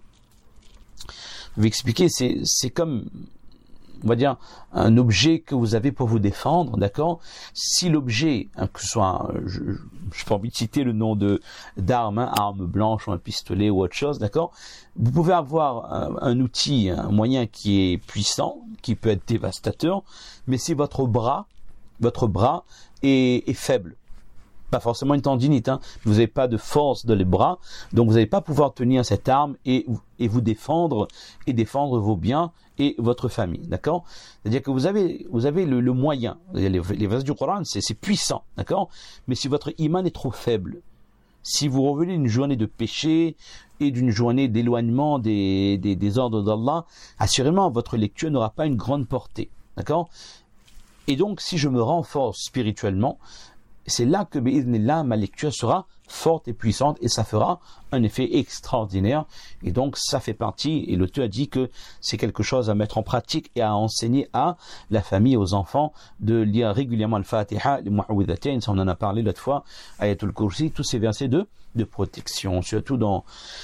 m'avait expliqué, c'est, c'est comme, on va dire, un objet que vous avez pour vous défendre, d'accord? Si l'objet, hein, que ce soit, je n'ai pas envie de citer le nom de d'arme, hein, arme blanche ou un pistolet ou autre chose, d'accord? Vous pouvez avoir un, un outil, un moyen qui est puissant, qui peut être dévastateur, mais si votre bras, votre bras est, est faible, pas forcément une tendinite, hein, vous n'avez pas de force dans les bras, donc vous n'allez pas pouvoir tenir cette arme et, et vous défendre, et défendre vos biens et votre famille, d'accord? C'est-à-dire que vous avez, vous avez le, le moyen, les, les versets du Coran, c'est, c'est puissant, d'accord? Mais si votre iman est trop faible, si vous revenez d'une journée de péché et d'une journée d'éloignement des, des, des ordres d'Allah, assurément votre lecture n'aura pas une grande portée, d'accord? Et donc si je me renforce spirituellement, c'est là que, bi'idhnillah, ma lecture sera forte et puissante et ça fera un effet extraordinaire. Et donc, ça fait partie, et l'auteur a dit que c'est quelque chose à mettre en pratique et à enseigner à la famille, aux enfants, de lire régulièrement le Fatiha, les Mu'awwidhatayn, ça on en a parlé l'autre fois, Ayatul Kursi, tous ces versets de, de protection, surtout dans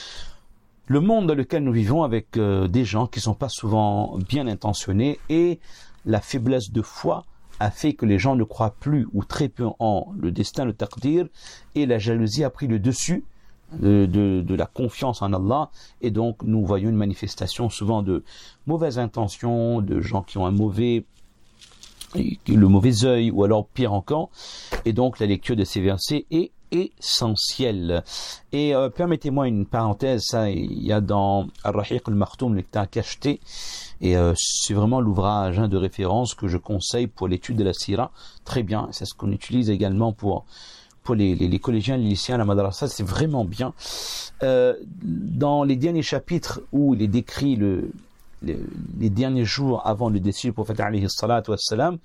le monde dans lequel nous vivons avec euh, des gens qui sont pas souvent bien intentionnés et la faiblesse de foi a fait que les gens ne croient plus ou très peu en le destin, le taqdir, et la jalousie a pris le dessus de, de, de la confiance en Allah, et donc nous voyons une manifestation souvent de mauvaises intentions, de gens qui ont un mauvais, le mauvais œil, ou alors pire encore, et donc la lecture de ces versets est essentielle. Et euh, permettez-moi une parenthèse, ça il y a dans Ar-Rahiq al-Makhtoum, le Kta cacheté, et euh, c'est vraiment l'ouvrage hein, de référence que je conseille pour l'étude de la Sira, très bien, c'est ce qu'on utilise également pour pour les, les, les collégiens, les lycéens, la madrasa, c'est vraiment bien. Euh, dans les derniers chapitres où il est décrit le, le, les derniers jours avant le décès du prophète alayhi salatu wassalam,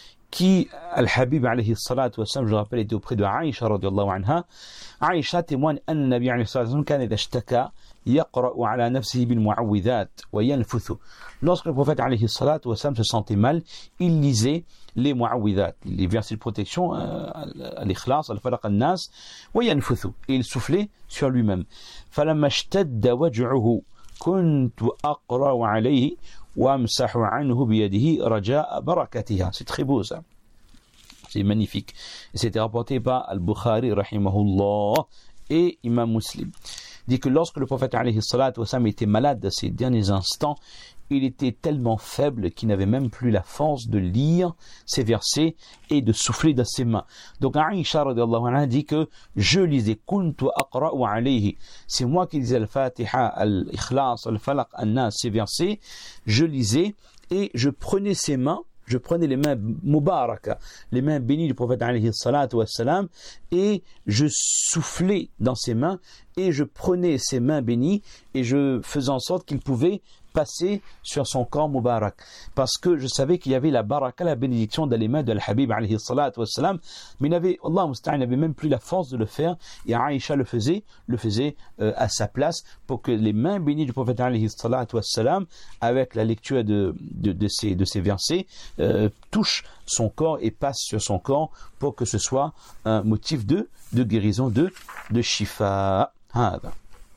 qui, Al-Habib alayhi salatu wassalam, je le rappelle, était auprès de Aïcha radiallahu anha. Aïcha témoigne أن النبي عليه الصلاة والسلام كان إذا اشتكى يقرأ على نفسه بالمعوذات وينفث. Lorsque le prophète alayhi salatu wassalam se sentait mal, il lisait les mu'awwidhat, les versets de protection, al-ikhlas, al-falaq, al-nas, وينفث, et il soufflait sur lui-même. فلما اشتد وجعه كنت أقرأ عليه وامسح عنه بيده رجاء بركتها. C'est très beau ça. C'est magnifique. Et c'était rapporté par Al-Bukhari, rahimahullah, et Imam Muslim. Il dit que lorsque le prophète, alayhi salatu wassalam, était malade à ses derniers instants, il était tellement faible qu'il n'avait même plus la force de lire ces versets et de souffler dans ses mains. Donc Aïcha radiallahu anha dit que je lisais kuntu aqra'u alayhi. C'est moi qui lisais al-Fatiha, al-Ikhlas, al-Falaq, al-Nas, ces versets. Je lisais et je prenais ses mains. Je prenais les mains mubaraka, les mains bénies du prophète alayhi salatu wassalam, et je soufflais dans ses mains, et je prenais ses mains bénies, et je faisais en sorte qu'il pouvait passer sur son corps mubarak. Parce que je savais qu'il y avait la baraka, la bénédiction dans les mains de l'Habib alayhi salatu wassalam, mais il n'avait, Allah musta'an, n'avait même plus la force de le faire, et Aïcha le faisait, le faisait euh, à sa place, pour que les mains bénies du prophète alayhi salatu wassalam, avec la lecture de, de, de, ces, de ces versets, euh, touchent son corps et passent sur son corps, pour que ce soit un motif de, de guérison, de, de shifa. Hada.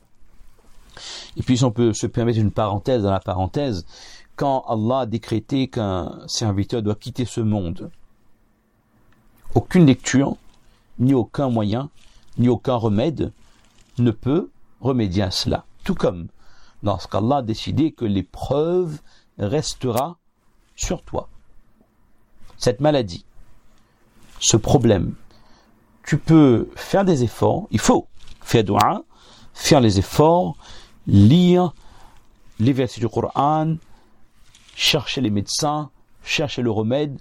Et puis, si on peut se permettre une parenthèse dans la parenthèse, quand Allah a décrété qu'un serviteur doit quitter ce monde, aucune lecture, ni aucun moyen, ni aucun remède ne peut remédier à cela. Tout comme lorsqu'Allah a décidé que l'épreuve restera sur toi. Cette maladie, ce problème, tu peux faire des efforts, il faut faire dua, faire les efforts, lire les versets du Coran, chercher les médecins, chercher le remède.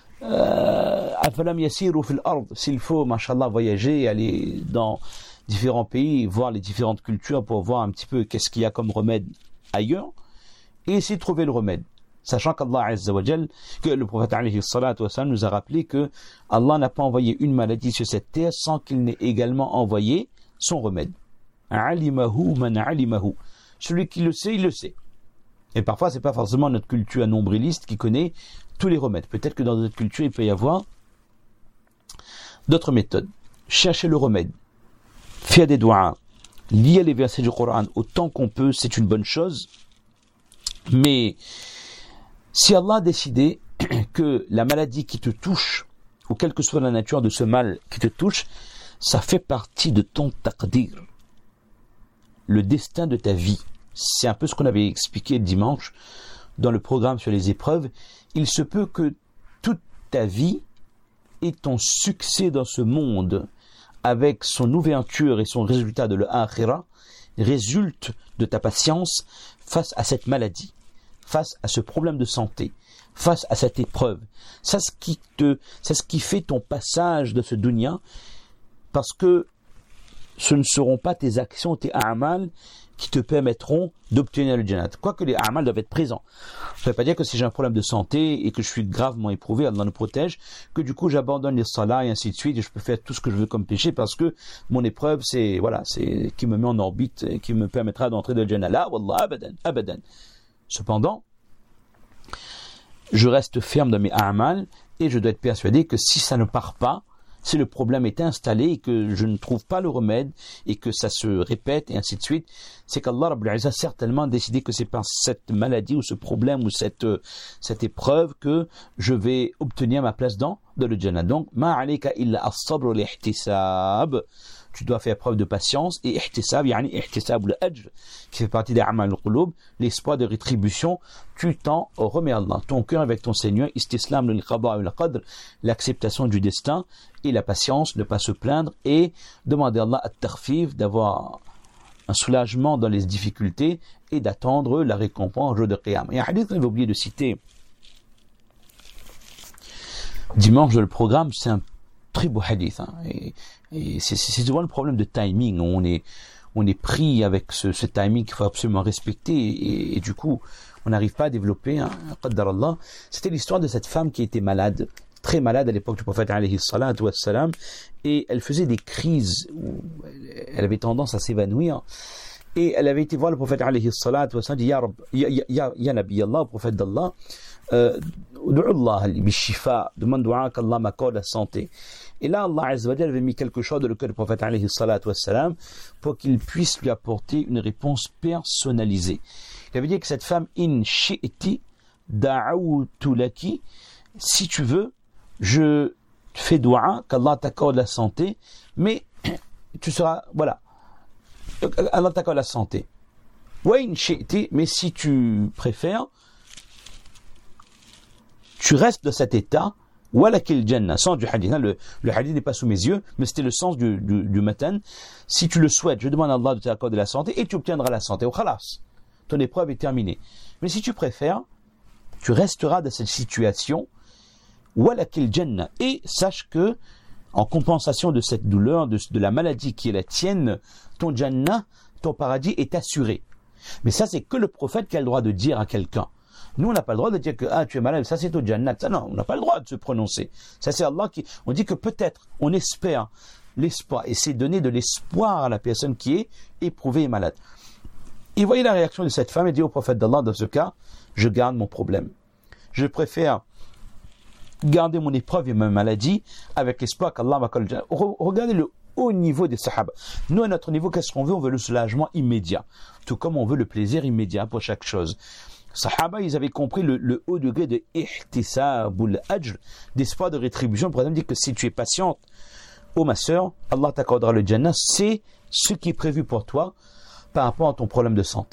Afalam yasiru fil ard, s'il faut, mashallah, voyager, aller dans différents pays, voir les différentes cultures pour voir un petit peu qu'est-ce qu'il y a comme remède ailleurs, et essayer de trouver le remède. Sachant qu'Allah Azza wa Jal, que le prophète alayhi salatu wa sallam nous a rappelé que Allah n'a pas envoyé une maladie sur cette terre sans qu'il n'ait également envoyé son remède. Alimahu man alimahu. Celui qui le sait, il le sait. Et parfois, c'est pas forcément notre culture nombriliste qui connaît tous les remèdes. Peut-être que dans notre culture, il peut y avoir d'autres méthodes. Chercher le remède, faire des doigts, lire les versets du Coran autant qu'on peut, c'est une bonne chose. Mais si Allah a décidé que la maladie qui te touche, ou quelle que soit la nature de ce mal qui te touche, ça fait partie de ton taqdir, le destin de ta vie. C'est un peu ce qu'on avait expliqué dimanche dans le programme sur les épreuves. Il se peut que toute ta vie et ton succès dans ce monde, avec son ouverture et son résultat de l'akhira, résulte de ta patience face à cette maladie, face à ce problème de santé, face à cette épreuve. C'est ce qui te, c'est ce qui fait ton passage de ce dunya, parce que ce ne seront pas tes actions, tes a'mal, qui te permettront d'obtenir le jannat. Quoique les a'mal doivent être présents. Ça ne veut pas dire que si j'ai un problème de santé et que je suis gravement éprouvé, Allah nous protège, que du coup j'abandonne les salahs et ainsi de suite et je peux faire tout ce que je veux comme péché parce que mon épreuve c'est, voilà, c'est qui me met en orbite et qui me permettra d'entrer dans le jannat. Là, wallah, abadan, abadan. Cependant, je reste ferme dans mes a'mal et je dois être persuadé que si ça ne part pas, si le problème est installé et que je ne trouve pas le remède et que ça se répète et ainsi de suite, c'est qu'Allah Rabbul Izzah a certainement décidé que c'est par cette maladie ou ce problème ou cette, cette épreuve que je vais obtenir ma place dans, dans le Jannah. Donc, ma alayka illa as-sabr l'ihtisab. Tu dois faire preuve de patience et ihtisab, yani ihtisab al-ajr, qui fait partie des amal al-qulub, l'espoir de rétribution. Tu t'en remets à Allah. Ton cœur avec ton Seigneur, istislam lil-qada' wal-qadr, l'acceptation du destin et la patience, ne pas se plaindre et demander à Allah at-tarfif, d'avoir un soulagement dans les difficultés et d'attendre la récompense au jour de Qiyam. Et un hadith que j'avais oublié de citer dimanche dans le programme, c'est un très beau hadith, hein, et, et c'est, c'est, c'est souvent le problème de timing. On est, on est pris avec ce, ce timing qu'il faut absolument respecter, et, et du coup, on n'arrive pas à développer un qaddar Allah. C'était l'histoire de cette femme qui était malade, très malade à l'époque du prophète alayhi salatu wassalam, et elle faisait des crises où elle avait tendance à s'évanouir. Et elle avait été voir le prophète alayhi salatu wassalam, dit, Ya Rab, Ya, Ya, Ya, Ya Nabi Allah, le prophète d'Allah, euh, Allah bishifa, demande dua qu'Allah m'accorde la santé. Et là, Allah Azza wa Jalla avait mis quelque chose dans le cœur du prophète alayhi salatu wassalam pour qu'il puisse lui apporter une réponse personnalisée. Il avait dit que cette femme, in shi'ti da'awtu laki, si tu veux, je fais dua qu'Allah t'accorde la santé, mais tu seras, voilà, Allah t'accorde la santé. Wa in shi'ti, mais si tu préfères, tu restes dans cet état, walakil jannah, sens du hadith. Le, le hadith n'est pas sous mes yeux, mais c'était le sens du, du, du matin. Si tu le souhaites, je demande à Allah de t'accorder la santé et tu obtiendras la santé. Au khalas, ton épreuve est terminée. Mais si tu préfères, tu resteras dans cette situation, walakil jannah, et sache que, en compensation de cette douleur, de, de la maladie qui est la tienne, ton jannah, ton paradis est assuré. Mais ça, c'est que le prophète qui a le droit de dire à quelqu'un. Nous, on n'a pas le droit de dire que ah, tu es malade, ça c'est au Jannat. Ça, non, on n'a pas le droit de se prononcer. Ça, c'est Allah qui. On dit que peut-être, on espère l'espoir, et c'est donner de l'espoir à la personne qui est éprouvée et malade. Et voyez la réaction de cette femme, elle dit au prophète d'Allah, dans ce cas, je garde mon problème. Je préfère garder mon épreuve et ma maladie avec l'espoir qu'Allah va coller. Regardez le haut niveau des sahaba. Nous, à notre niveau, qu'est-ce qu'on veut? On veut le soulagement immédiat. Tout comme on veut le plaisir immédiat pour chaque chose. Sahaba, ils avaient compris le, le haut degré de ihtisabul ajr, d'espoir de rétribution. Le prophète dit que si tu es patiente, oh ma sœur, Allah t'accordera le jannah. C'est ce qui est prévu pour toi par rapport à ton problème de santé.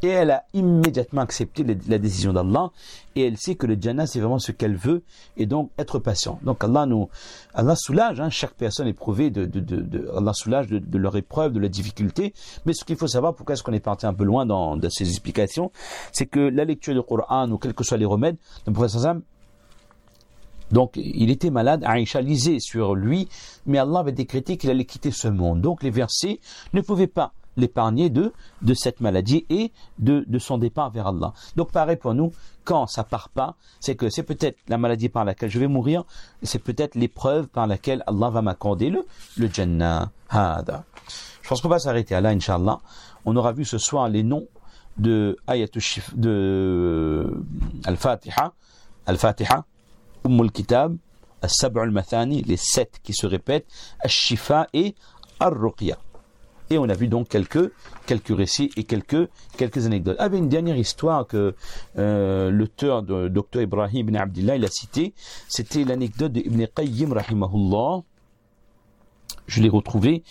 Et elle a immédiatement accepté la décision d'Allah et elle sait que le Jannah c'est vraiment ce qu'elle veut et donc être patient. Donc Allah nous, Allah soulage hein, chaque personne éprouvée de, de, de, de Allah soulage de, de leur épreuve, de la difficulté. Mais ce qu'il faut savoir, pourquoi est-ce qu'on est parti un peu loin dans, dans ces explications, c'est que la lecture du Coran ou quels que soient les remèdes, le prophète sallam, donc il était malade, Aïcha lisait sur lui, mais Allah avait décrété qu'il allait quitter ce monde. Donc les versets ne pouvaient pas l'épargner de, de cette maladie et de, de son départ vers Allah. Donc pareil pour nous, quand ça part pas, c'est que c'est peut-être la maladie par laquelle je vais mourir, c'est peut-être l'épreuve par laquelle Allah va m'accorder le, le Jannah. Hada. Je pense qu'on va s'arrêter à là, Inch'Allah. On aura vu ce soir les noms de Ayatul Shif, de Al-Fatiha, Al-Fatiha, Umm al-Kitab, As-Sab' al-Mathani, les sept qui se répètent, Al-Shifa et Al-Ruqya. Et on a vu donc quelques, quelques récits et quelques, quelques anecdotes. Il y avait une dernière histoire que euh, l'auteur de Docteur Ibrahim ibn Abdillah il a cité. C'était l'anecdote d'Ibn Qayyim rahimahullah. Je l'ai retrouvé.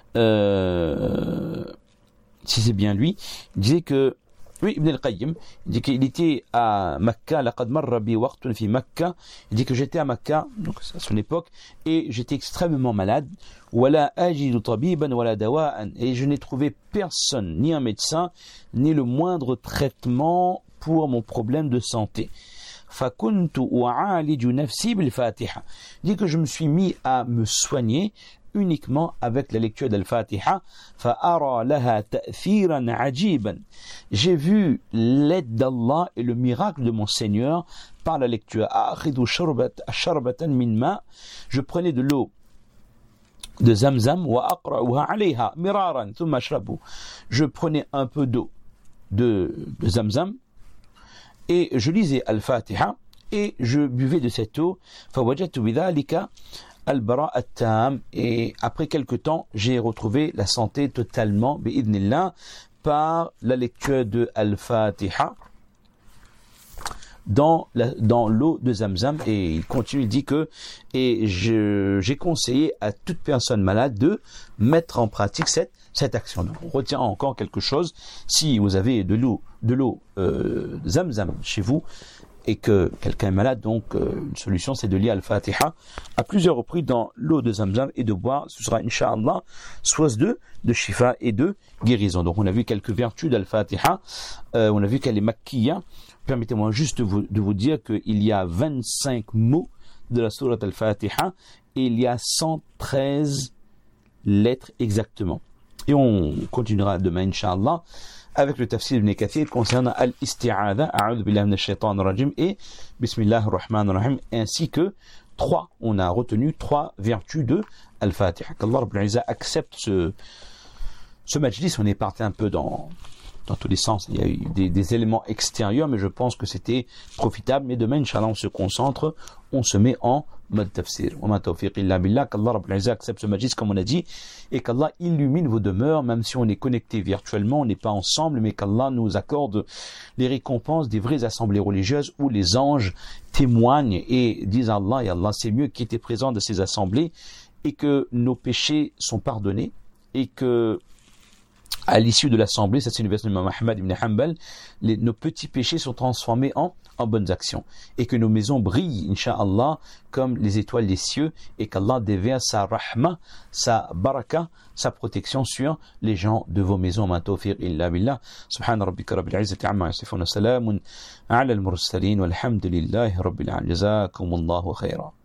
Euh, si c'est bien lui. Il disait que oui, Ibn al-Qayyim, il dit qu'il était à Makkah, laqad marra bi waqtun fi Makkah. Il dit que j'étais à Makkah, donc à son époque, et j'étais extrêmement malade. Wala ajidu tabiban wala dawa'an. Et je n'ai trouvé personne, ni un médecin, ni le moindre traitement pour mon problème de santé. Fakuntu u'aliju nafsi bil Fatiha. Il dit que je me suis mis à me soigner uniquement avec la lecture d'Al-Fatiha. Fa'ara laha ta'thiran ajiban. J'ai vu l'aide d'Allah et le miracle de mon Seigneur par la lecture. Akhidu sharbatan min ma. Je prenais de l'eau de Zamzam wa aqra'uha alayha miraran thumma ashrabu. Je prenais un peu d'eau de, de Zamzam et je lisais Al-Fatiha et je buvais de cette eau. Fawajadtu bidhalika Al-Bara at-Tam, et après quelque temps, j'ai retrouvé la santé totalement, bi'idnillah, par la lecture de Al-Fatiha dans, la, dans l'eau de Zamzam. Et il continue, il dit que, et je, j'ai conseillé à toute personne malade de mettre en pratique cette, cette action. Donc, on retient encore quelque chose. Si vous avez de l'eau, de l'eau, euh, Zamzam chez vous, et que quelqu'un est malade, donc euh, une solution c'est de lire Al-Fatiha à plusieurs reprises dans l'eau de Zamzam et de boire, ce sera Inch'Allah source de, de shifa et de guérison. Donc on a vu quelques vertus d'Al-Fatiha, euh, on a vu qu'elle est makkiya. Permettez-moi juste de vous, de vous dire qu'il y a vingt-cinq mots de la sourate Al-Fatiha et il y a cent treize lettres exactement. Et on continuera demain Inch'Allah avec le tafsir Ibn Kathir concernant Al-Isti'adha, A'udhu billahi minash shaitanir rajim et Bismillahir Rahmanir Rahim, ainsi que trois, on a retenu trois vertus de Al-Fatiha. Qu'Allah Rabbul Izzah accepte ce, ce majlis. On est parti un peu dans, dans tous les sens. Il y a eu des, des éléments extérieurs, mais je pense que c'était profitable. Mais demain, Inch'Allah, on se concentre, on se met en mode tafsir. Wa ma tawfiq illa billah. Qu'Allah Rabbul Izzah accepte ce majlis comme on a dit, et qu'Allah illumine vos demeures, même si on est connecté virtuellement, on n'est pas ensemble, mais qu'Allah nous accorde les récompenses des vraies assemblées religieuses où les anges témoignent et disent à Allah, et Allah c'est mieux qui était présent de ces assemblées, et que nos péchés sont pardonnés, et que à l'issue de l'assemblée, ça c'est une version de Muhammad ibn Hanbal, les, nos petits péchés sont transformés en, en bonnes actions. Et que nos maisons brillent, Inch'Allah, comme les étoiles des cieux, et qu'Allah déverse sa rahma, sa baraka, sa protection sur les gens de vos maisons. Ma tawfiq illa billah. Subhana rabbika rabbil izzati amma yasifun, salamun ala al-mursalin, walhamdulillahi rabbil alamin. Jazakumullahu khayran.